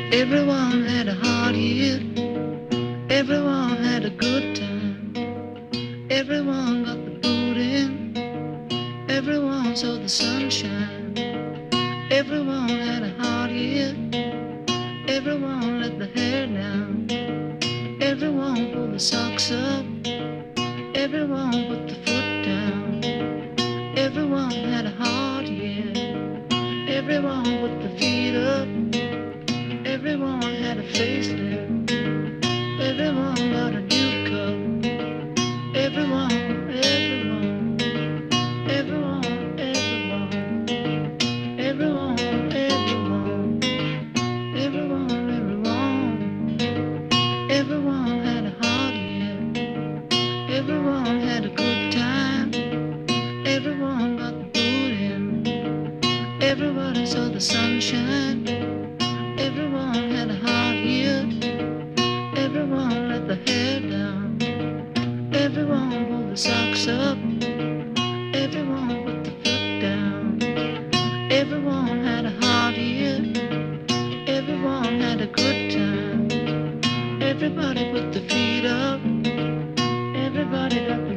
Everyone had a hard year. Everyone had a good time. Everyone got the boot in. Everyone saw the sunshine. Everyone had a hard year. Everyone let the hair down. Everyone pulled the socks up. Everyone put the foot down. Everyone had a hard year. Everyone put the feet up. Everyone had a facelift. Everyone got a new cup. Everyone, everyone, everyone, everyone, everyone, everyone, everyone, everyone, everyone had a hard year. Everyone had a good time. Everyone got the boot in. Everybody saw the sunshine. Everyone had a hard year. Everyone let the hair down. Everyone pulled the socks up. Everyone put the foot down. Everyone had a hard year. Everyone had a good time. Everybody put the feet up. Everybody got